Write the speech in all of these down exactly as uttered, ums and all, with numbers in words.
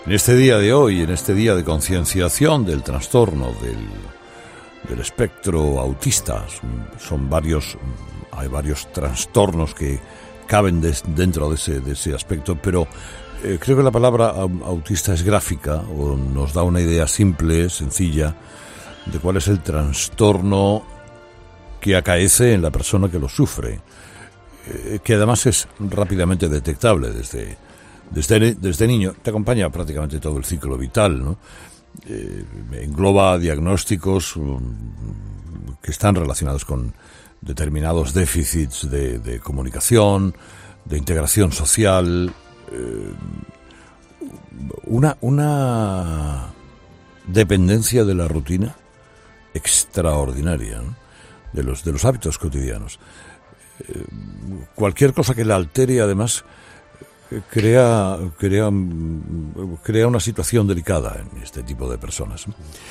En este día de hoy, en este día de concienciación del trastorno del, del espectro autista, son, son varios, hay varios trastornos que caben des, dentro de ese, de ese aspecto, pero eh, creo que la palabra autista es gráfica o nos da una idea simple, sencilla, de cuál es el trastorno que acaece en la persona que lo sufre, eh, que además es rápidamente detectable desde Desde, desde niño. Te acompaña prácticamente todo el ciclo vital, ¿no? Eh, engloba diagnósticos um, que están relacionados con determinados déficits de, de comunicación, de integración social, eh, una, una dependencia de la rutina extraordinaria, ¿no? de los, de los hábitos cotidianos. Eh, cualquier cosa que la altere, además, Crea, crea, crea una situación delicada en este tipo de personas.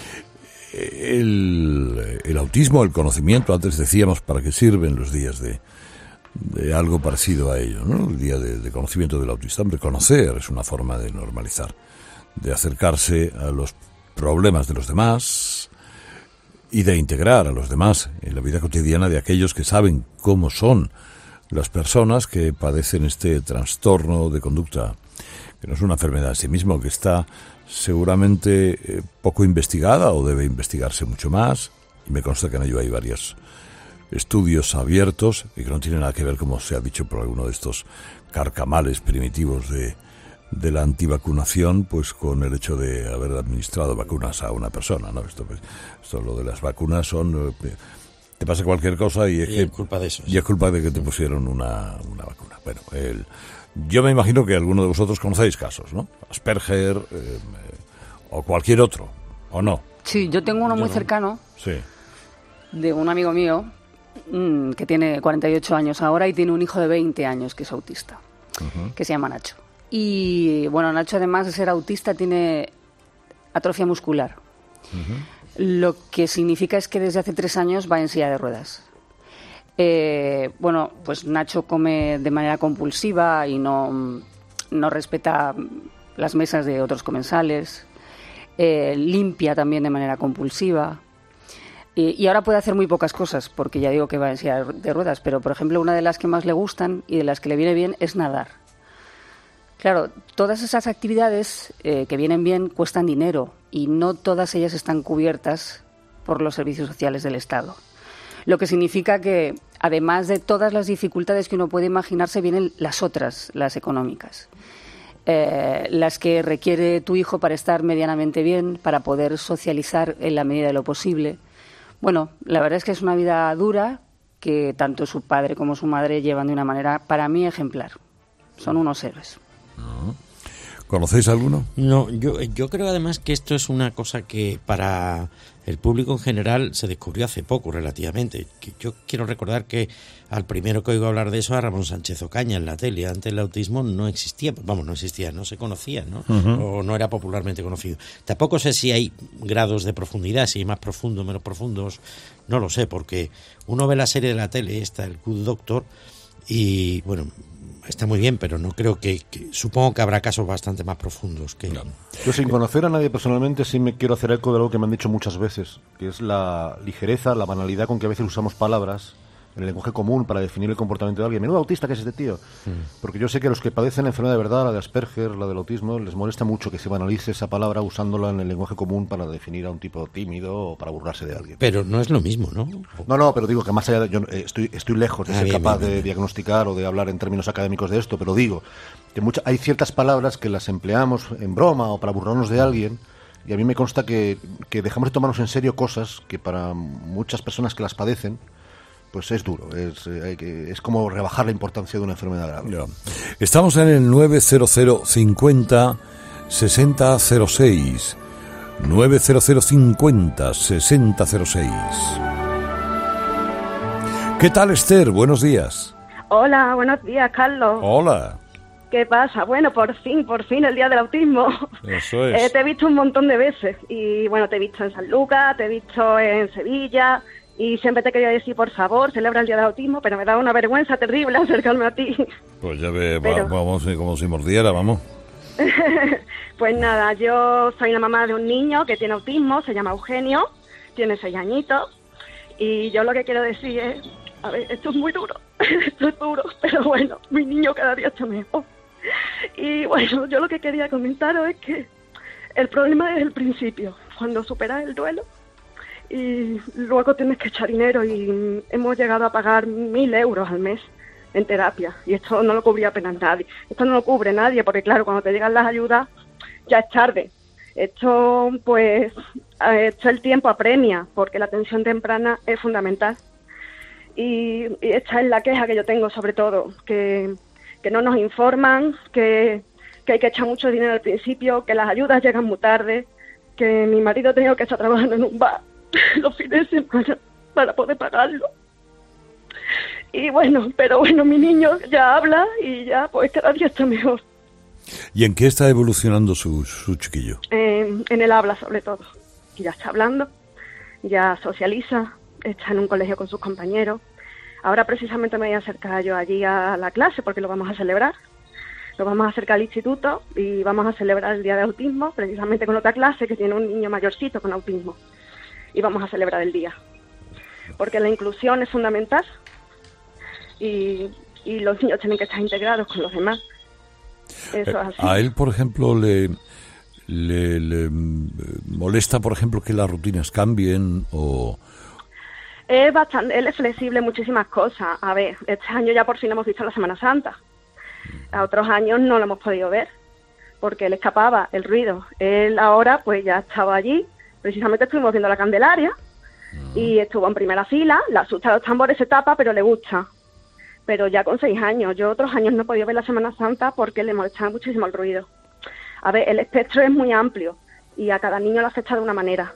El, el autismo, el conocimiento, antes decíamos para qué sirven los días de, de algo parecido a ello, ¿no? El día de, de conocimiento del autista. Hombre, conocer es una forma de normalizar, de acercarse a los problemas de los demás y de integrar a los demás en la vida cotidiana de aquellos que saben cómo son las personas que padecen este trastorno de conducta, que no es una enfermedad en sí mismo, que está seguramente eh, poco investigada o debe investigarse mucho más, y me consta que en ello hay varios estudios abiertos y que no tienen nada que ver, como se ha dicho por alguno de estos carcamales primitivos de, de la antivacunación, pues con el hecho de haber administrado vacunas a una persona, ¿no? Esto, pues, esto lo de las vacunas son... Eh, te pasa cualquier cosa y es, y que, es culpa de eso. Y es culpa de que te pusieron una, una vacuna. Bueno, el, yo me imagino que alguno de vosotros conocéis casos, ¿no? Asperger eh, o cualquier otro, ¿o no? Sí, yo tengo uno muy cercano, sí, de un amigo mío mmm, que tiene cuarenta y ocho años ahora y tiene un hijo de veinte años que es autista, uh-huh. que se llama Nacho. Y bueno, Nacho, además de ser autista, tiene atrofia muscular. Uh-huh. Lo que significa es que desde hace tres años va en silla de ruedas. Eh, bueno, pues Nacho come de manera compulsiva y no, no respeta las mesas de otros comensales. Eh, limpia también de manera compulsiva. Eh, y ahora puede hacer muy pocas cosas, porque ya digo que va en silla de ruedas. Pero, por ejemplo, una de las que más le gustan y de las que le viene bien es nadar. Claro, todas esas actividades eh, que vienen bien cuestan dinero y no todas ellas están cubiertas por los servicios sociales del Estado. Lo que significa que, además de todas las dificultades que uno puede imaginarse, vienen las otras, las económicas. Eh, las que requiere tu hijo para estar medianamente bien, para poder socializar en la medida de lo posible. Bueno, la verdad es que es una vida dura que tanto su padre como su madre llevan de una manera, para mí, ejemplar. Son unos héroes. ¿Conocéis alguno? No, yo, yo creo además que esto es una cosa que para el público en general se descubrió hace poco relativamente. Que yo quiero recordar que al primero que oigo hablar de eso a Ramón Sánchez Ocaña en la tele. Antes el autismo no existía, vamos, no existía, no se conocía, ¿no? Uh-huh. O no era popularmente conocido. Tampoco sé si hay grados de profundidad, si hay más profundos, menos profundos, no lo sé, porque uno ve la serie de la tele, esta, el Good Doctor, y bueno... Está muy bien, pero no creo que, que... Supongo que habrá casos bastante más profundos que... No. Yo, sin conocer a nadie personalmente, sí me quiero hacer eco de algo que me han dicho muchas veces, que es la ligereza, la banalidad con que a veces usamos palabras en el lenguaje común para definir el comportamiento de alguien. Menudo autista que es este tío. Mm. Porque yo sé que los que padecen la enfermedad de verdad, la de Asperger, la del autismo, les molesta mucho que se banalice esa palabra usándola en el lenguaje común para definir a un tipo tímido o para burlarse de alguien. Pero no es lo mismo, ¿no? No, no, pero digo que más allá de... Yo eh, estoy, estoy lejos de ah, ser bien, capaz bien, bien. de diagnosticar o de hablar en términos académicos de esto, pero digo que mucha, hay ciertas palabras que las empleamos en broma o para burlarnos de alguien, y a mí me consta que, que dejamos de tomarnos en serio cosas que para muchas personas que las padecen pues es duro, es, es como rebajar la importancia de una enfermedad grave. Yeah. Estamos en el nueve cero cero cincuenta sesenta cero seis, nueve cero cero cincuenta sesenta cero seis. ¿Qué tal, Esther? Buenos días. Hola, buenos días, Carlos. Hola. ¿Qué pasa? Bueno, por fin, por fin, el día del autismo. Eso es. Eh, te he visto un montón de veces y bueno, te he visto en San Lucas, te he visto en Sevilla... Y siempre te quería decir, por favor, celebra el Día del Autismo, pero me da una vergüenza terrible acercarme a ti. Pues ya ve, pero... vamos, como si mordiera, vamos. Pues nada, yo soy la mamá de un niño que tiene autismo, se llama Eugenio, tiene seis añitos, y yo lo que quiero decir es, a ver, esto es muy duro, esto es duro, pero bueno, mi niño cada día está mejor. Y bueno, yo lo que quería comentaros es que el problema es el principio, cuando superas el duelo y luego tienes que echar dinero, y hemos llegado a pagar mil euros al mes en terapia, y esto no lo cubría apenas nadie, esto no lo cubre nadie, porque claro, cuando te llegan las ayudas ya es tarde. Esto, pues, esto el tiempo apremia, porque la atención temprana es fundamental. Y, y esta es la queja que yo tengo, sobre todo, que, que no nos informan, que, que hay que echar mucho dinero al principio, que las ayudas llegan muy tarde, que mi marido ha tenido que estar trabajando en un bar los fines de semana para poder pagarlo. Y bueno, pero bueno, mi niño ya habla y ya, pues, cada día está mejor. ¿Y en qué está evolucionando su, su chiquillo? Eh, en el habla, sobre todo. Ya está hablando, ya socializa, está en un colegio con sus compañeros. Ahora precisamente me voy a acercar yo allí a la clase porque lo vamos a celebrar. Lo vamos a acercar al instituto y vamos a celebrar el Día de Autismo, precisamente con otra clase que tiene un niño mayorcito con autismo. Y vamos a celebrar el día. Porque la inclusión es fundamental y, y los niños tienen que estar integrados con los demás. Eso es así. A él, por ejemplo, le, le, le molesta, por ejemplo, que las rutinas cambien o... Es bastante, él es flexible en muchísimas cosas. A ver, este año ya por fin hemos visto la Semana Santa. A otros años no lo hemos podido ver porque él escapaba el ruido. Él ahora pues ya estaba allí. Precisamente estuvimos viendo la Candelaria y estuvo en primera fila. La asusta de los tambores, se tapa, pero le gusta. Pero ya con seis años. Yo otros años no he podido ver la Semana Santa porque le molestaba muchísimo el ruido. A ver, el espectro es muy amplio y a cada niño lo afecta de una manera.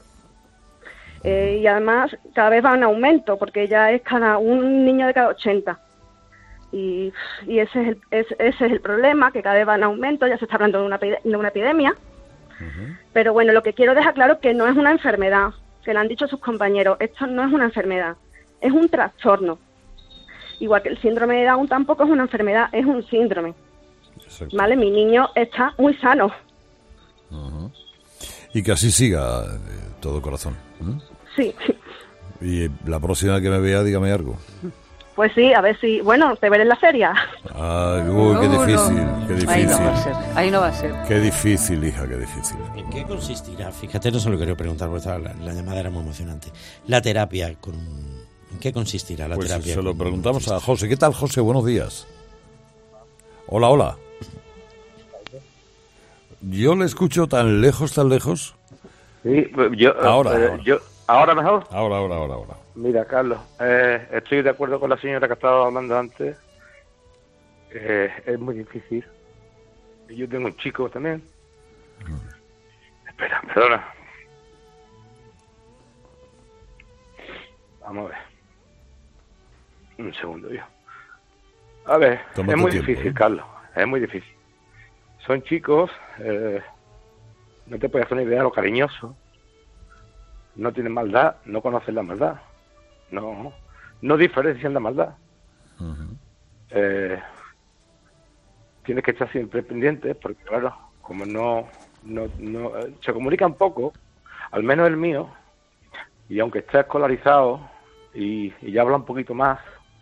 Eh, y además cada vez va en aumento porque ya es cada un niño de cada ochenta. Y, y ese, es el, es, ese es el problema, que cada vez va en aumento, ya se está hablando de una, de una epidemia. Uh-huh. Pero bueno, lo que quiero dejar claro es que no es una enfermedad, que lo han dicho sus compañeros, esto no es una enfermedad, es un trastorno. Igual que el síndrome de Down tampoco es una enfermedad, es un síndrome. Exacto. ¿Vale? Mi niño está muy sano. Uh-huh. Y que así siga, de todo corazón. ¿Mm? Sí. Y la próxima que me vea, dígame algo. Pues sí, a ver si... Bueno, te veré en la feria. Ay, uy, qué no, difícil, no. qué difícil. Ahí no va a ser, ahí no va a ser. Qué difícil, hija, qué difícil. ¿En qué consistirá? Fíjate, no se lo quería preguntar porque la, la llamada era muy emocionante. La terapia con... ¿En qué consistirá la pues terapia? Se lo preguntamos a José. ¿Qué tal, José? Buenos días. Hola, hola. Yo le escucho tan lejos, tan lejos. Sí, yo... Ahora, eh, ahora. Yo, ¿Ahora mejor? Ahora, ahora, ahora, ahora. Mira, Carlos, eh, estoy de acuerdo con la señora que estaba hablando antes. Eh, es muy difícil. Yo tengo un chico también. Mm. Espera, perdona. Vamos a ver. Un segundo, yo. A ver, Tómate es muy tiempo, difícil, ¿eh? Carlos. Es muy difícil. Son chicos, eh, no te puedes hacer una idea de lo cariñoso. No tienen maldad, no conocen la maldad, no no diferencian la maldad. Uh-huh. Eh, tienes que estar siempre pendiente porque, claro, como no, no, no se comunica un poco, al menos el mío, y aunque esté escolarizado y, y ya habla un poquito más,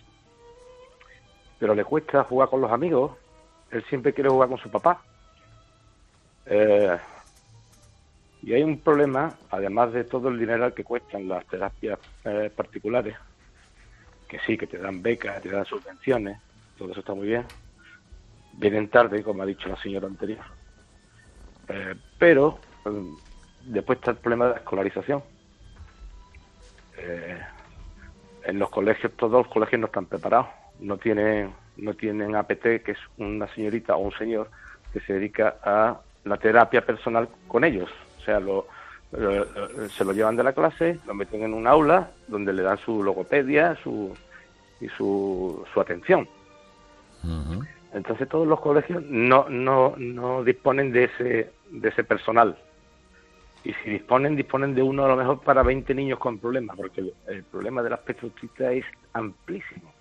pero le cuesta jugar con los amigos, él siempre quiere jugar con su papá. Eh, Y hay un problema, además de todo el dinero que cuestan las terapias eh, particulares, que sí, que te dan becas, te dan subvenciones, todo eso está muy bien. Vienen tarde, como ha dicho la señora anterior. Eh, pero eh, después está el problema de la escolarización. Eh, en los colegios, todos los colegios no están preparados. No tienen, no tienen A P T, que es una señorita o un señor que se dedica a la terapia personal con ellos. O sea, lo, lo, se lo llevan de la clase, lo meten en un aula donde le dan su logopedia su, y su, su atención. Uh-huh. Entonces todos los colegios no no no disponen de ese de ese personal. Y si disponen, disponen de uno a lo mejor para veinte niños con problemas, porque el, el problema del aspecto autista es amplísimo.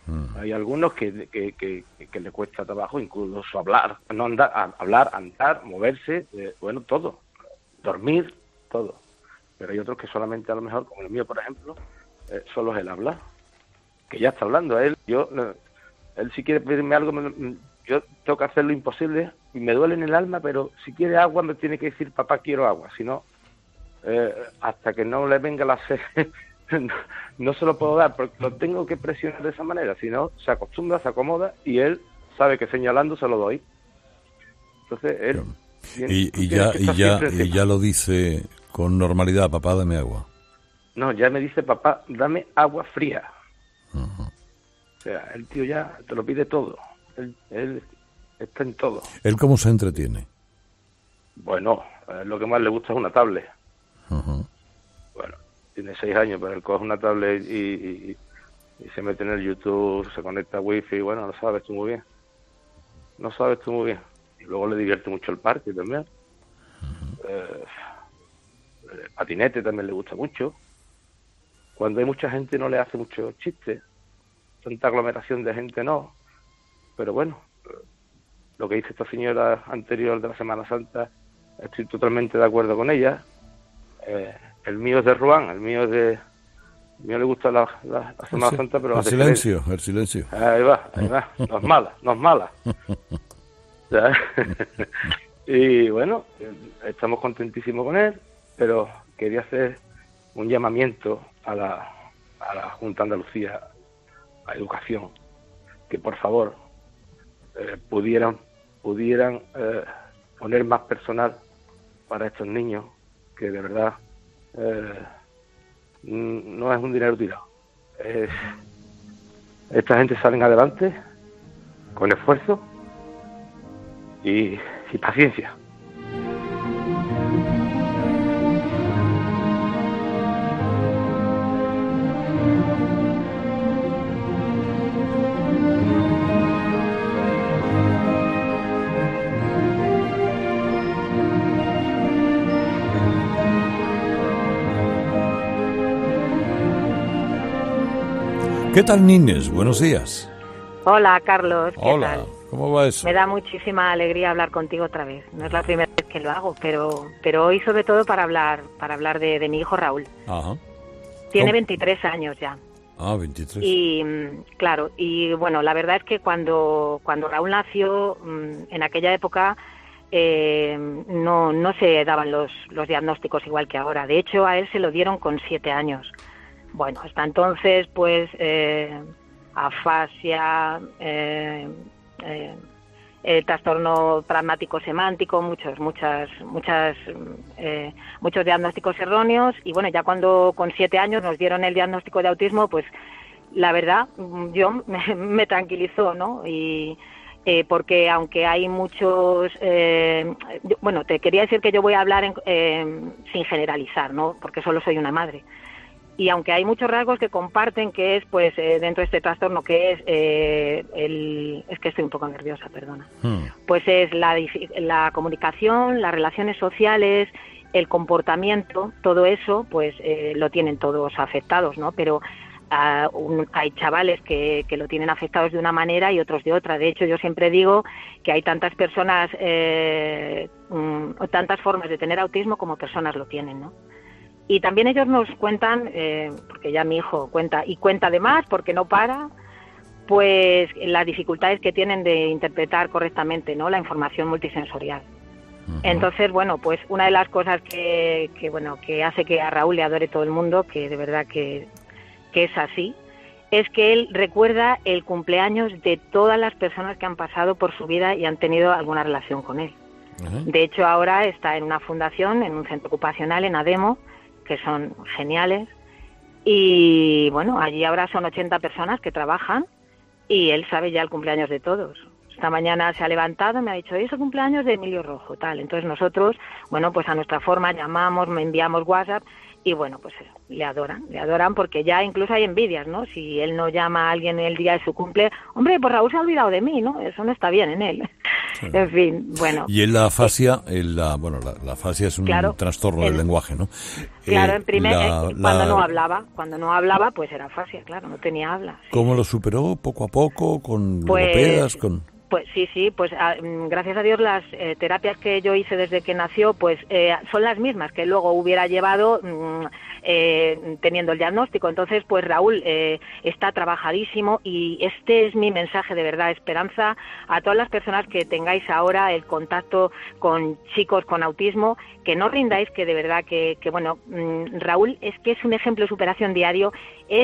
Mm. Hay algunos que, que, que, que le cuesta trabajo incluso hablar, no andar, a, hablar, andar, moverse, eh, bueno, todo, dormir, todo. Pero hay otros que solamente a lo mejor, como el mío, por ejemplo, eh, solo es el hablar, que ya está hablando. A él, yo, eh, él si quiere pedirme algo, me, yo tengo que hacer lo imposible y me duele en el alma, pero si quiere agua me tiene que decir, papá, quiero agua, si no, eh, hasta que no le venga la sed, no, no se lo puedo dar, porque lo tengo que presionar de esa manera, si no, se acostumbra, se acomoda y él sabe que señalando se lo doy. Entonces, él... Tiene, y, y, ya, y, ya, y ya lo dice con normalidad, papá, dame agua. No, ya me dice, papá, dame agua fría. Uh-huh. O sea, el tío ya te lo pide todo. Él, él está en todo. ¿Él cómo se entretiene? Bueno, eh, lo que más le gusta es una tablet. Uh-huh. Bueno, tiene seis años, pero él coge una tablet y, y, y se mete en el YouTube, se conecta a Wi-Fi, y bueno, lo sabes tú muy bien. No sabes tú muy bien. Y luego le divierte mucho el parque también. Uh-huh. Eh, el patinete también le gusta mucho. Cuando hay mucha gente no le hace mucho chiste. Tanta aglomeración de gente no. Pero bueno, lo que dice esta señora anterior de la Semana Santa, estoy totalmente de acuerdo con ella. Eh, el mío es de Ruán, el mío es de... A mí le gusta la, la, la Semana sí, Santa, pero... El silencio, el silencio. Ahí va, ahí va. No es mala, no es mala. Y bueno, estamos contentísimos con él, pero quería hacer un llamamiento a la, a la Junta de Andalucía a Educación, que por favor eh, pudieran pudieran eh, poner más personal para estos niños, que de verdad eh, no es un dinero tirado. Es, esta gente salen adelante con esfuerzo y, y paciencia. ¿Qué tal, Nines? Buenos días. Hola, Carlos. ¿Qué Hola, tal? ¿cómo va eso? Me da muchísima alegría hablar contigo otra vez. No es la primera vez que lo hago, pero pero hoy sobre todo para hablar para hablar de, de mi hijo Raúl. Ajá. Tiene ¿Cómo? veintitrés años ya. Ah, veintitrés. Y claro, y bueno, la verdad es que cuando cuando Raúl nació, en aquella época eh, no no se daban los los diagnósticos igual que ahora. De hecho, a él se lo dieron con siete años. Bueno, hasta entonces, pues, eh, afasia, eh, eh, eh, trastorno pragmático semántico, muchos, muchas, muchas, eh, muchos diagnósticos erróneos. Y bueno, ya cuando con siete años nos dieron el diagnóstico de autismo, pues, la verdad, yo me, me tranquilizó, ¿no? Y eh, porque aunque hay muchos, eh, bueno, te quería decir que yo voy a hablar en, eh, sin generalizar, ¿no? Porque solo soy una madre. Y aunque hay muchos rasgos que comparten, que es, pues, eh, dentro de este trastorno, que es eh, el... Es que estoy un poco nerviosa, perdona. Hmm. Pues es la, la comunicación, las relaciones sociales, el comportamiento, todo eso, pues, eh, lo tienen todos afectados, ¿no? Pero uh, un, hay chavales que, que lo tienen afectados de una manera y otros de otra. De hecho, yo siempre digo que hay tantas personas, eh, um, tantas formas de tener autismo como personas lo tienen, ¿no? Y también ellos nos cuentan, eh, porque ya mi hijo cuenta, y cuenta además porque no para, pues las dificultades que tienen de interpretar correctamente, ¿no?, la información multisensorial. Uh-huh. Entonces, bueno, pues una de las cosas que, que, bueno, que hace que a Raúl le adore todo el mundo, que de verdad que, que es así, es que él recuerda el cumpleaños de todas las personas que han pasado por su vida y han tenido alguna relación con él. Uh-huh. De hecho, ahora está en una fundación, en un centro ocupacional, en Ademo, que son geniales, y bueno, allí ahora son ochenta personas que trabajan y él sabe ya el cumpleaños de todos. O esta mañana se ha levantado y me ha dicho, hoy es el cumpleaños de Emilio Rojo, tal. Entonces nosotros, bueno, pues a nuestra forma llamamos, me enviamos WhatsApp y bueno, pues le adoran, le adoran porque ya incluso hay envidias, ¿no? Si él no llama a alguien el día de su cumple, hombre, pues Raúl se ha olvidado de mí, ¿no? Eso no está bien en él. Sí. En fin, bueno. Y en la afasia, en la, bueno, la, la afasia es un claro, trastorno el, del lenguaje, ¿no? Claro, eh, en primer, la, eh, cuando la, no hablaba, cuando no hablaba, pues era afasia, claro, no tenía habla. Sí. ¿Cómo lo superó? ¿Poco a poco? ¿Con pues, logopedas? Con... Pues sí, sí, pues a, gracias a Dios las eh, terapias que yo hice desde que nació, pues eh, son las mismas que luego hubiera llevado mmm, eh, teniendo el diagnóstico. Entonces, pues Raúl eh, está trabajadísimo y este es mi mensaje de verdad, esperanza a todas las personas que tengáis ahora el contacto con chicos con autismo, que no rindáis, que de verdad que, que bueno, mmm, Raúl es que es un ejemplo de superación diario, es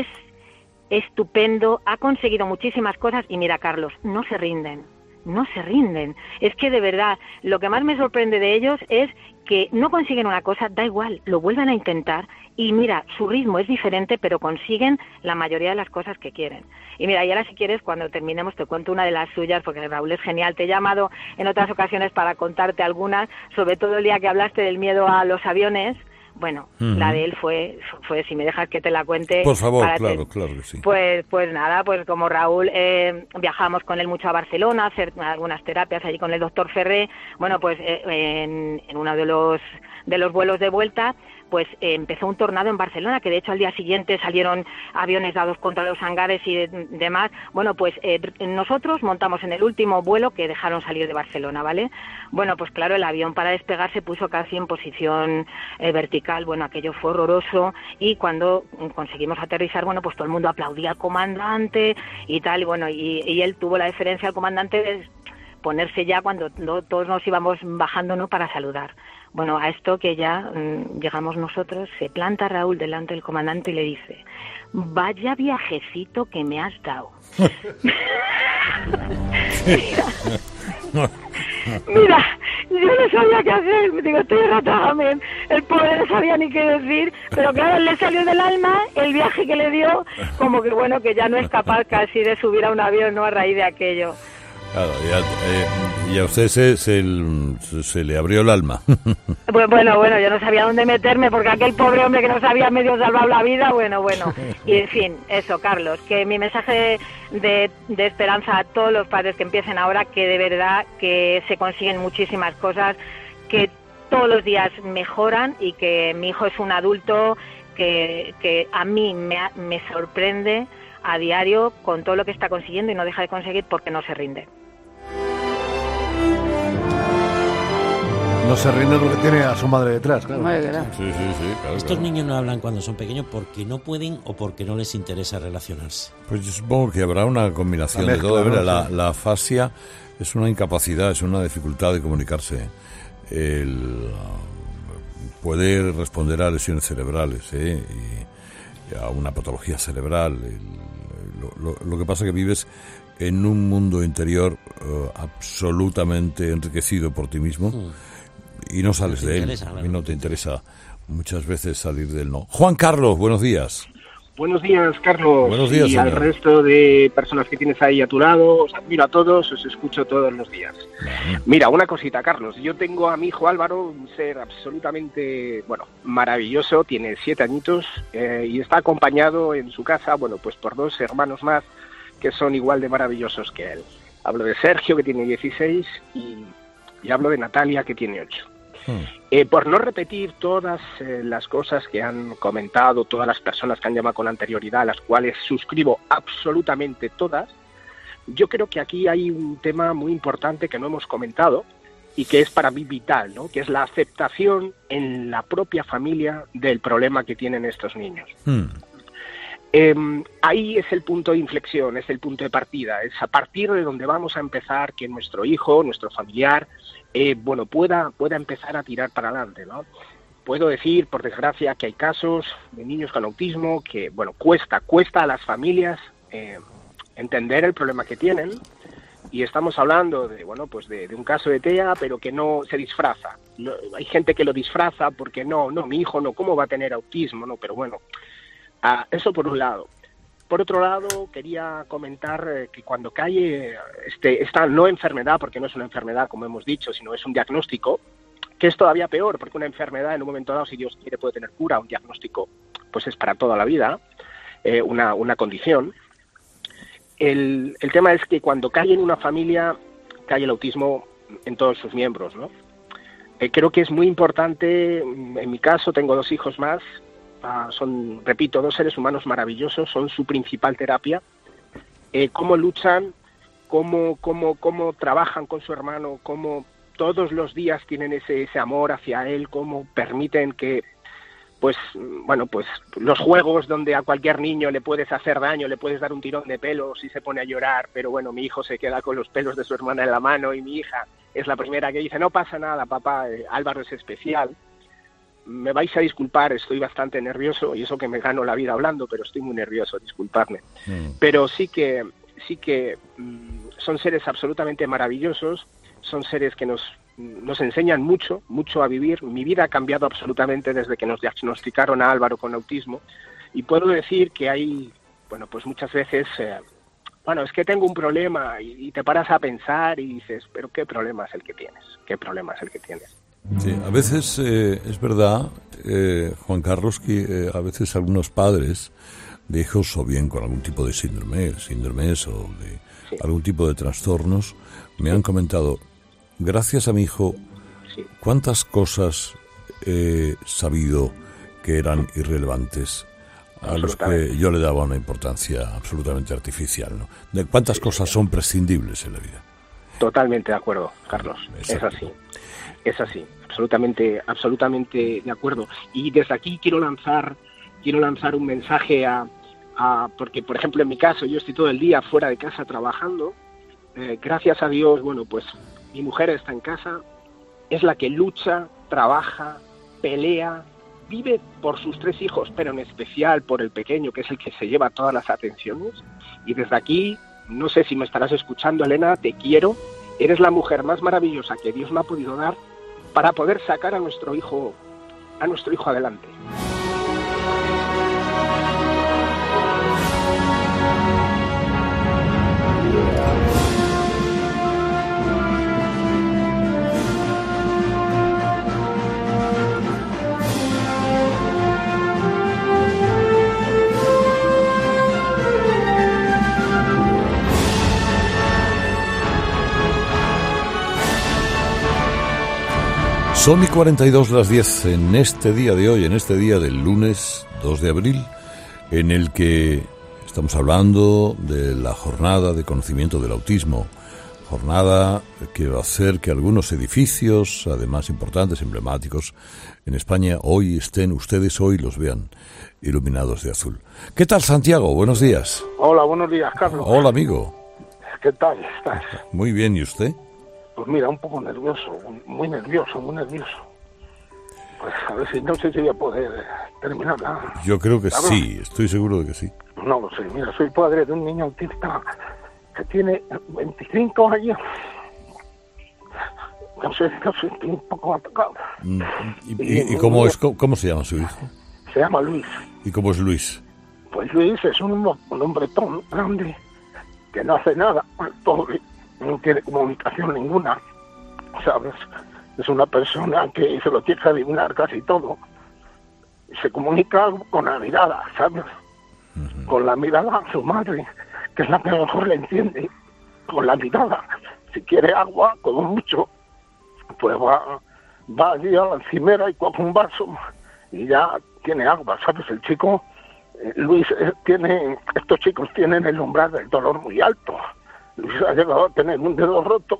estupendo, ha conseguido muchísimas cosas y mira, Carlos, no se rinden. No se rinden. Es que de verdad, lo que más me sorprende de ellos es que no consiguen una cosa, da igual, lo vuelven a intentar y mira, su ritmo es diferente, pero consiguen la mayoría de las cosas que quieren. Y mira, y ahora si quieres, cuando terminemos te cuento una de las suyas, porque Raúl es genial. Te he llamado en otras ocasiones para contarte algunas, sobre todo el día que hablaste del miedo a los aviones. Bueno, uh-huh. la de él fue, fue, si me dejas que te la cuente... Por favor, claro, te... claro que sí. Pues, pues nada, pues como Raúl, eh, viajamos con él mucho a Barcelona, a hacer algunas terapias allí con el doctor Ferré. Bueno, pues eh, en, en uno de los, de los vuelos de vuelta, pues eh, empezó un tornado en Barcelona, que de hecho al día siguiente salieron aviones dados contra los hangares y de, demás. Bueno, pues eh, nosotros montamos en el último vuelo que dejaron salir de Barcelona, ¿vale? Bueno, pues claro, el avión para despegar se puso casi en posición eh, vertical. Bueno, aquello fue horroroso y cuando conseguimos aterrizar, bueno, pues todo el mundo aplaudía al comandante y tal, y bueno, y, y él tuvo la deferencia al comandante de ponerse ya cuando no, todos nos íbamos bajando, ¿no?, para saludar. Bueno, a esto que ya mmm, llegamos nosotros, se planta Raúl delante del comandante y le dice, vaya viajecito que me has dado. Mira, mira, yo no sabía qué hacer, digo, estoy ratagame, el pobre no sabía ni qué decir, pero claro, le salió del alma el viaje que le dio, como que bueno, que ya no es capaz casi de subir a un avión, ¿no?, a raíz de aquello. Claro, ya, eh, y a usted se, se, se le abrió el alma. Pues bueno, bueno, yo no sabía dónde meterme porque aquel pobre hombre que nos había medio salvado la vida, bueno, bueno. Y en fin, eso, Carlos, que mi mensaje de, de esperanza a todos los padres que empiecen ahora, que de verdad que se consiguen muchísimas cosas, que todos los días mejoran y que mi hijo es un adulto que, que a mí me, me sorprende a diario con todo lo que está consiguiendo y no deja de conseguir porque no se rinde. No se rinde porque tiene a su madre detrás, claro. Sí, sí, sí, claro, Estos claro. niños no hablan cuando son pequeños porque no pueden o porque no les interesa relacionarse. Pues yo supongo que habrá una combinación mezcla, de todo. ¿No? La, la afasia es una incapacidad, es una dificultad de comunicarse. El poder responder a lesiones cerebrales, ¿eh? y, y a una patología cerebral. El, lo, lo, lo que pasa es que vives en un mundo interior uh, absolutamente enriquecido por ti mismo. Mm. Y no sales no de él, claro. Y no te interesa muchas veces salir de él, no. Juan Carlos, buenos días. Buenos días, Carlos. Buenos días, y señor. Al resto de personas que tienes ahí a tu lado, os admiro a todos, os escucho todos los días. Vale. Mira, una cosita, Carlos. Yo tengo a mi hijo Álvaro, un ser absolutamente, bueno, maravilloso, tiene siete añitos eh, y está acompañado en su casa, bueno, pues por dos hermanos más que son igual de maravillosos que él. Hablo de Sergio, que tiene dieciséis, y, y hablo de Natalia, que tiene ocho. Hmm. Eh, por no repetir todas eh, las cosas que han comentado todas las personas que han llamado con anterioridad, a las cuales suscribo absolutamente todas, yo creo que aquí hay un tema muy importante que no hemos comentado y que es para mí vital, ¿no?, que es la aceptación en la propia familia del problema que tienen estos niños. Hmm. Eh, ahí es el punto de inflexión, es el punto de partida, es a partir de donde vamos a empezar que nuestro hijo, nuestro familiar, eh, bueno, pueda, pueda empezar a tirar para adelante, ¿no? Puedo decir, por desgracia, que hay casos de niños con autismo que, bueno, cuesta, cuesta a las familias eh, entender el problema que tienen, y estamos hablando de, bueno, pues de, de un caso de T E A, pero que no se disfraza. No, hay gente que lo disfraza porque no, no, mi hijo no, ¿cómo va a tener autismo? No, pero bueno, ah, eso por un lado. por otro lado, quería comentar eh, que cuando cae este, esta no enfermedad, porque no es una enfermedad, como hemos dicho, sino es un diagnóstico, que es todavía peor, porque una enfermedad en un momento dado, si Dios quiere, puede tener cura, un diagnóstico pues es para toda la vida, eh, una, una condición. El, el tema es que cuando cae en una familia, cae el autismo en todos sus miembros, ¿no? Eh, creo que es muy importante, en mi caso tengo dos hijos más, uh, son, repito, dos seres humanos maravillosos, son su principal terapia, eh, cómo luchan, cómo, cómo, cómo trabajan con su hermano, cómo todos los días tienen ese, ese amor hacia él, cómo permiten que, pues, bueno, pues los juegos donde a cualquier niño le puedes hacer daño, le puedes dar un tirón de pelo si se pone a llorar, pero bueno, mi hijo se queda con los pelos de su hermana en la mano y mi hija es la primera que dice, no pasa nada, papá, eh, Álvaro es especial. Me vais a disculpar, estoy bastante nervioso, y eso que me gano la vida hablando, pero estoy muy nervioso, disculpadme. Mm. Pero sí que, sí que mm, son seres absolutamente maravillosos, son seres que nos, nos enseñan mucho, mucho a vivir. Mi vida ha cambiado absolutamente desde que nos diagnosticaron a Álvaro con autismo, y puedo decir que hay, bueno, pues muchas veces... Eh, Bueno, es que tengo un problema y, y te paras a pensar y dices, pero ¿qué problema es el que tienes? ¿Qué problema es el que tienes? Sí, a veces eh, es verdad, eh, Juan Carlos, que eh, a veces algunos padres de hijos o bien con algún tipo de síndrome, síndromes o de sí. algún tipo de trastornos, me sí. han comentado, gracias a mi hijo, sí. cuántas cosas he sabido que eran irrelevantes, a los que yo le daba una importancia absolutamente artificial, ¿no? De cuántas sí, cosas sí. son prescindibles en la vida. Totalmente de acuerdo, Carlos. Exacto. Es así, es así, absolutamente, absolutamente de acuerdo. Y desde aquí quiero lanzar, quiero lanzar un mensaje a, a, porque por ejemplo en mi caso yo estoy todo el día fuera de casa trabajando. Eh, gracias a Dios, bueno, pues mi mujer está en casa, es la que lucha, trabaja, pelea. Vive por sus tres hijos, pero en especial por el pequeño, que es el que se lleva todas las atenciones. Y desde aquí, no sé si me estarás escuchando, Elena, te quiero. Eres la mujer más maravillosa que Dios me ha podido dar para poder sacar a nuestro hijo, a nuestro hijo adelante. Son y cuarenta y dos las diez en este día de hoy, en este día del lunes dos de abril, en el que estamos hablando de la jornada de conocimiento del autismo, jornada que va a hacer que algunos edificios, además importantes, emblemáticos, en España hoy estén, ustedes hoy los vean iluminados de azul. ¿Qué tal, Santiago? Buenos días. Hola, buenos días, Carlos. Hola, amigo. ¿Qué tal estás? Muy bien, ¿y usted? Pues mira, un poco nervioso, muy nervioso, muy nervioso. Pues a ver si no sé si voy a poder terminar la... Yo creo que sí, estoy seguro de que sí. No lo sé, mira, soy padre de un niño autista que tiene veinticinco años. No sé, no sé, estoy un poco atacado. ¿Y, y, y cómo, es, cómo se llama su hijo? Se llama Luis. ¿Y cómo es Luis? Pues Luis es un, un hombretón grande que no hace nada, pobre. No tiene comunicación ninguna, ¿sabes? Es una persona que se lo tiene que adivinar casi todo. Se comunica con la mirada, ¿sabes? Uh-huh. Con la mirada a su madre, que es la que mejor le entiende. Con la mirada. Si quiere agua, como mucho, pues va, va allí a la encimera y coge un vaso y ya tiene agua, ¿sabes? El chico, eh, Luis, eh, tiene, estos chicos tienen el umbral del dolor muy alto. Luis ha llegado a tener un dedo roto,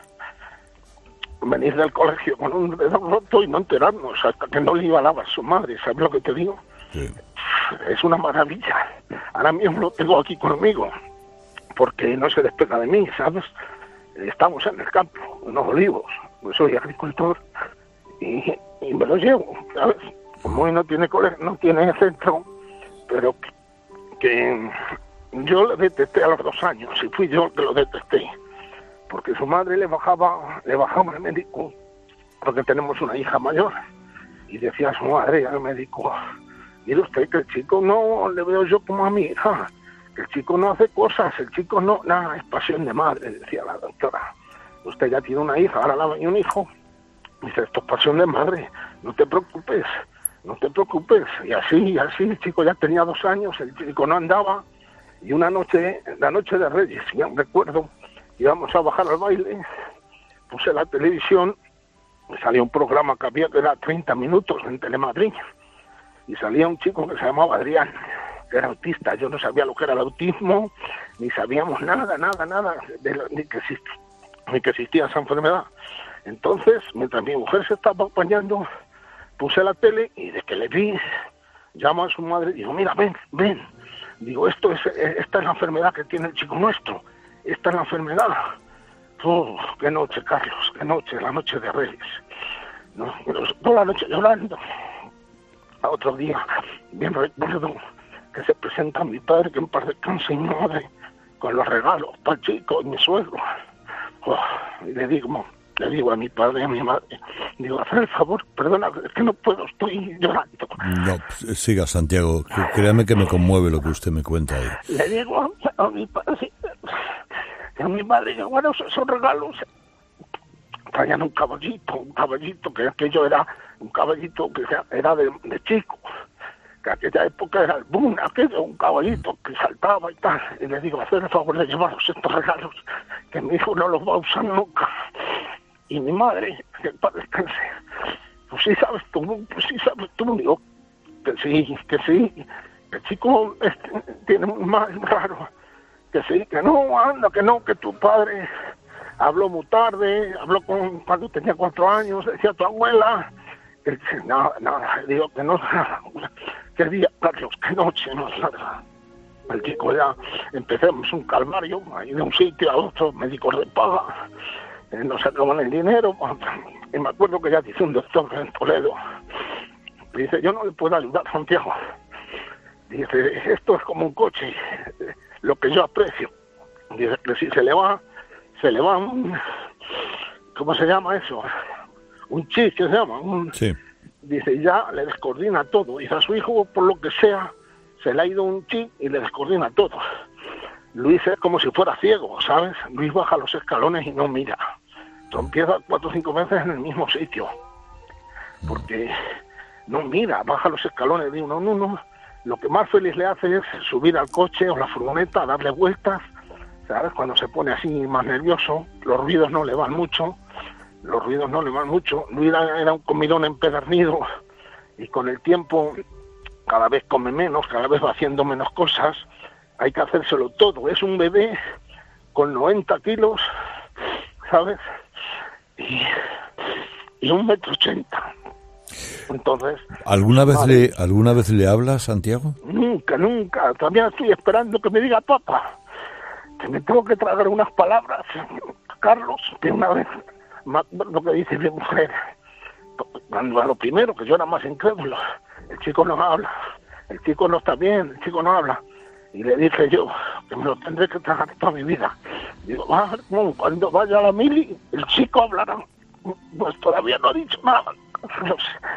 venir del colegio con un dedo roto y no enterarnos hasta que no le iba a lavar su madre, ¿sabes lo que te digo? Sí. Es una maravilla. Ahora mismo lo tengo aquí conmigo, porque no se despega de mí, ¿sabes? Estamos en el campo, en los olivos, pues soy agricultor y, y me lo llevo, ¿sabes? Como hoy no tiene colegio, no tiene centro, pero que... que yo le detesté a los dos años y fui yo que lo detesté, porque su madre le bajaba, le bajaba al médico, porque tenemos una hija mayor, y decía a su madre al médico, mire usted que el chico no le veo yo como a mi hija, el chico no hace cosas, el chico no, nada, es pasión de madre, decía la doctora. Usted ya tiene una hija, ahora la y un hijo. Dice, esto es pasión de madre, no te preocupes, no te preocupes. Y así, y así, el chico ya tenía dos años, el chico no andaba. Y una noche, la noche de Reyes, ya recuerdo, íbamos a bajar al baile, puse la televisión, me salía un programa que había que era treinta minutos en Telemadrid, y salía un chico que se llamaba Adrián, que era autista. Yo no sabía lo que era el autismo, ni sabíamos nada, nada, nada, de lo, ni, que existía, ni que existía esa enfermedad. Entonces, mientras mi mujer se estaba apañando, puse la tele y de que le vi, llamo a su madre y digo, mira, ven, ven. Digo, esto es, esta es la enfermedad que tiene el chico nuestro, esta es la enfermedad. Oh, qué noche, Carlos, qué noche, la noche de Reyes. No, toda la noche llorando. A otro día, bien recuerdo que se presenta mi padre, que en paz descanse, y mi madre, con los regalos para el chico y mi suegro. Oh, y le digo, le digo a mi padre y a mi madre, digo, haz el favor, perdona, es que no puedo, estoy llorando. No, siga, Santiago, créame que me conmueve lo que usted me cuenta ahí. Le digo a, a mi padre, a mi madre, digo, bueno, esos regalos, traían un caballito, un caballito, que aquello era un caballito que era de, de chico, que aquella época era el boom, aquello, un caballito que saltaba y tal. Y le digo, hacer el favor de llevaros estos regalos, que mi hijo no los va a usar nunca. Y mi madre, que para descanse, pues sí sabes tú, pues sí sabes tú, digo, que sí, que sí, que el chico este, tiene un mal raro, que sí, que no, anda, que no, que tu padre habló muy tarde, habló con, cuando tenía cuatro años, decía tu abuela, que nada, nada, digo que no, que día, Carlos, que noche, no, nada. El chico ya, empecemos un calvario, ahí de un sitio a otro, médicos de paga, nos sacaban el dinero, y me acuerdo que ya dice un doctor en Toledo, dice, yo no le puedo ayudar, Santiago, dice, esto es como un coche, lo que yo aprecio, dice que si se le va, se le va un, ¿cómo se llama eso? Un chip, ¿qué se llama? Un, sí. Dice, ya le descoordina todo, dice, a su hijo, por lo que sea, se le ha ido un chip y le descoordina todo. Luis es como si fuera ciego, ¿sabes? Luis baja los escalones y no mira. Empieza cuatro o cinco veces en el mismo sitio. Porque no mira, baja los escalones de uno en uno. Lo que más feliz le hace es subir al coche o la furgoneta, darle vueltas. ¿Sabes? Cuando se pone así más nervioso, los ruidos no le van mucho. Los ruidos no le van mucho. Luis era, era un comilón empedernido y con el tiempo cada vez come menos, cada vez va haciendo menos cosas. Hay que hacérselo todo. Es un bebé con noventa kilos, ¿sabes? Y, y un metro ochenta. Entonces, ¿Alguna vez le alguna vez le habla, Santiago? Nunca, nunca. Todavía estoy esperando que me diga papá. Que me tengo que tragar unas palabras, Carlos, que una vez, lo que dice mi mujer, cuando a lo primero, que yo era más incrédulo, el chico no habla, el chico no está bien, el chico no habla. Y le dije yo, que me lo tendré que tragar toda mi vida. Digo, ah, no, cuando vaya a la mili, el chico hablará. Pues todavía no ha dicho nada. No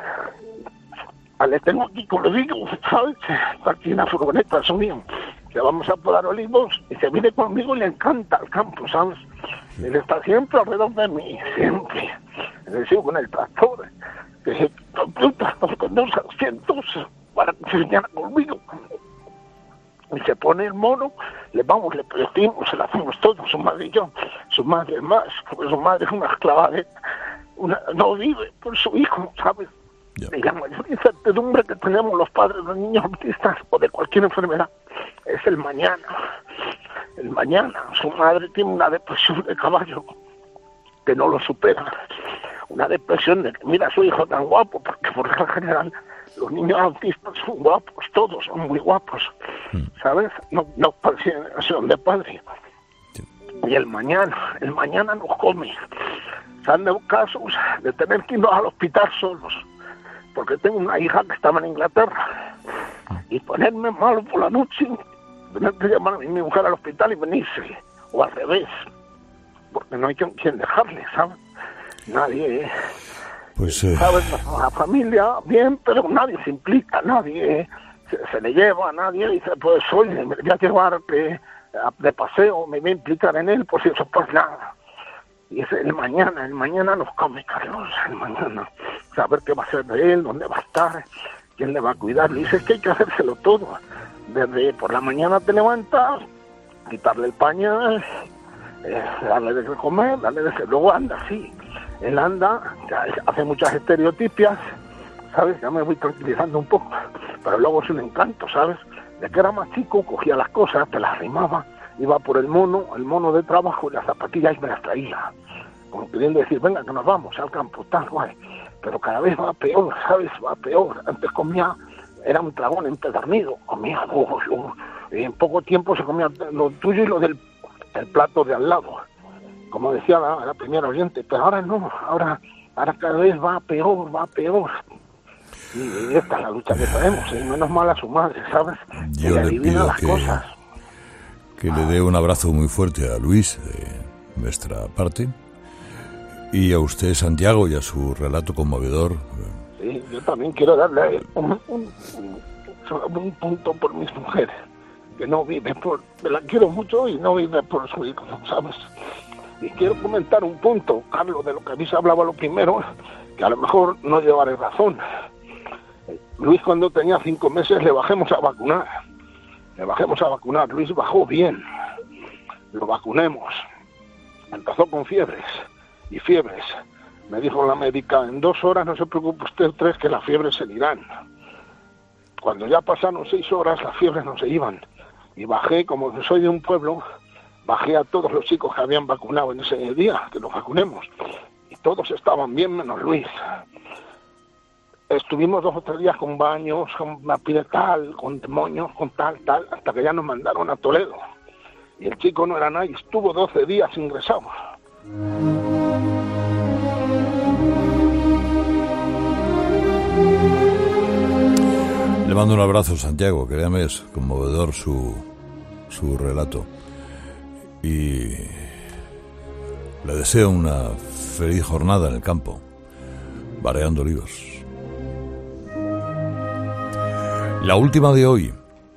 sé. Le tengo aquí, como le digo, ¿sabes? Aquí en la furgoneta, es mío. Que vamos a podar olivos y se viene conmigo y le encanta el campo, ¿sabes? Él está siempre alrededor de mí, siempre. Le sigo con el tractor, que con dos asientos para que se viniera conmigo. Y se pone el mono, le vamos, le vestimos, se lo hacemos todo, su madre y yo. Su madre más, porque su madre es una esclava de... Una, no vive por su hijo, ¿sabes? Yeah. Y la mayor incertidumbre que tenemos los padres de niños autistas o de cualquier enfermedad es el mañana. El mañana. Su madre tiene una depresión de caballo que no lo supera. Una depresión de que mira a su hijo tan guapo, porque por lo general los niños autistas son guapos, todos son muy guapos, ¿sabes? No, no son de padre. Y el mañana, el mañana nos come. Se han dado casos de tener que irnos al hospital solos, porque tengo una hija que estaba en Inglaterra, y ponerme malo por la noche, tener que llamar a mi mujer al hospital y venirse, o al revés, porque no hay quien dejarle, ¿sabes? Nadie... Pues, eh... ¿sabes? La familia, bien, pero nadie se implica, nadie se, se le lleva a nadie, dice, pues oye, me voy a llevar de, de paseo, me voy a implicar en él, pues eso, pues nada. Y es el mañana, el mañana nos come, Carlos, el mañana. Saber qué va a ser de él, dónde va a estar, quién le va a cuidar. Y dice que hay que hacérselo todo. Desde por la mañana te levantas, quitarle el pañal, eh, darle de comer, darle de... Luego anda, sí. Él anda, hace muchas estereotipias, ¿sabes? Ya me voy tranquilizando un poco. Pero luego es un encanto, ¿sabes? De que era más chico, cogía las cosas, te las arrimaba, iba por el mono, el mono de trabajo y las zapatillas y me las traía. Como queriendo decir, venga, que nos vamos al campo, tal, guay. Pero cada vez va peor, ¿sabes? Va peor. Antes comía, era un dragón empedernido, comía, oh, oh, y en poco tiempo se comía lo tuyo y lo del el plato de al lado, como decía la, la primera oyente, pero ahora no, ahora, ahora cada vez va peor, va peor. Y esta es la lucha que tenemos, y menos mal a su madre, ¿sabes? Yo le, le pido las que, cosas. que le dé un abrazo muy fuerte a Luis, de nuestra parte, y a usted, Santiago, y a su relato conmovedor. Sí, yo también quiero darle un, un, un, un punto por mis mujeres, que no vive por... Me la quiero mucho y no vive por su hijo, ¿sabes? Y quiero comentar un punto, Carlos, de lo que habéis hablado lo primero, que a lo mejor no llevaré razón. Luis, cuando tenía cinco meses, le bajemos a vacunar. Le bajemos a vacunar. Luis bajó bien. Lo vacunemos. Empezó con fiebres. Y fiebres. Me dijo la médica, en dos horas no se preocupe usted, tres, que las fiebres se irán. Cuando ya pasaron seis horas, las fiebres no se iban. Y bajé, como soy de un pueblo, bajé a todos los chicos que habían vacunado en ese día, que los vacunemos. Y todos estaban bien, menos Luis. Estuvimos dos o tres días con baños, con tal, con demonios, con tal, tal, hasta que ya nos mandaron a Toledo. Y el chico no era nadie, estuvo doce días ingresado. Le mando un abrazo, Santiago, créame, es conmovedor su, su relato. Y le deseo una feliz jornada en el campo, vareando olivos. La última de hoy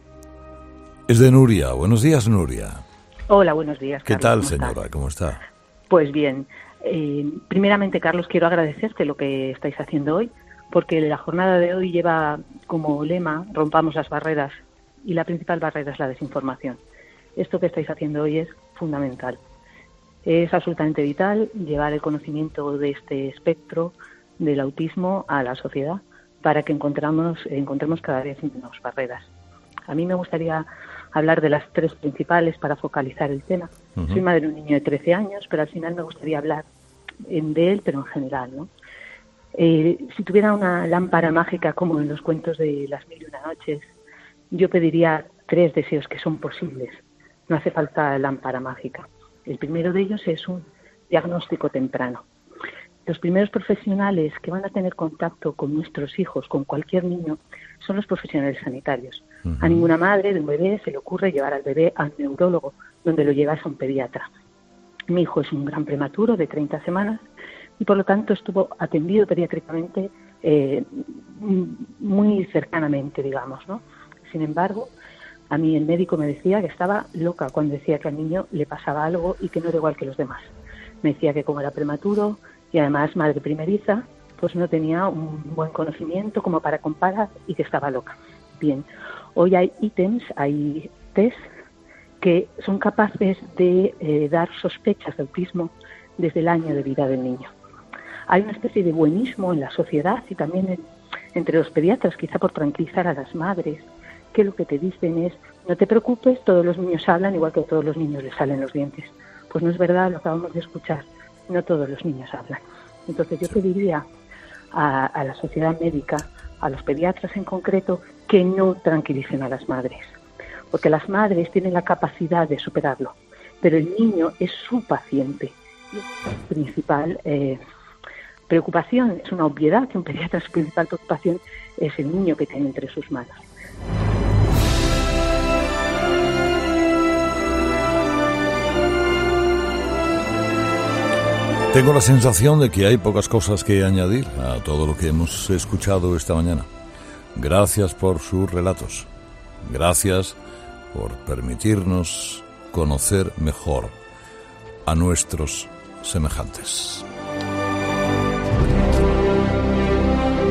es de Nuria. Buenos días, Nuria. Hola, buenos días, ¿Qué Carlos, tal, ¿cómo señora? estás? ¿Cómo está? Pues bien. Eh, primeramente, Carlos, quiero agradecerte lo que estáis haciendo hoy, porque la jornada de hoy lleva como lema rompamos las barreras, y la principal barrera es la desinformación. Esto que estáis haciendo hoy es fundamental. Es absolutamente vital llevar el conocimiento de este espectro del autismo a la sociedad para que encontramos, encontremos cada vez menos barreras. A mí me gustaría hablar de las tres principales para focalizar el tema. Uh-huh. Soy madre de un niño de trece años, pero al final me gustaría hablar de él, pero en general, ¿no? Eh, si tuviera una lámpara mágica como en los cuentos de Las Mil y Una Noches, yo pediría tres deseos que son posibles. No hace falta lámpara mágica. El primero de ellos es un diagnóstico temprano. Los primeros profesionales que van a tener contacto con nuestros hijos, con cualquier niño, son los profesionales sanitarios. Uh-huh. A ninguna madre de un bebé se le ocurre llevar al bebé al neurólogo, donde lo llevas a un pediatra. Mi hijo es un gran prematuro de treinta semanas y por lo tanto estuvo atendido pediátricamente eh, muy cercanamente, digamos, ¿no? Sin embargo, a mí el médico me decía que estaba loca cuando decía que al niño le pasaba algo y que no era igual que los demás. Me decía que como era prematuro y además madre primeriza, pues no tenía un buen conocimiento como para comparar y que estaba loca. Bien, hoy hay ítems, hay test que son capaces de eh, dar sospechas de autismo desde el año de vida del niño. Hay una especie de buenismo en la sociedad y también en, entre los pediatras, quizá por tranquilizar a las madres, que lo que te dicen es, no te preocupes, todos los niños hablan igual que a todos los niños les salen los dientes. Pues no es verdad, lo acabamos de escuchar, no todos los niños hablan. Entonces yo pediría a, a la sociedad médica, a los pediatras en concreto, que no tranquilicen a las madres, porque las madres tienen la capacidad de superarlo, pero el niño es su paciente. Y principal eh, preocupación, es una obviedad que un pediatra, su principal preocupación es el niño que tiene entre sus manos. Tengo la sensación de que hay pocas cosas que añadir a todo lo que hemos escuchado esta mañana. Gracias por sus relatos. Gracias por permitirnos conocer mejor a nuestros semejantes.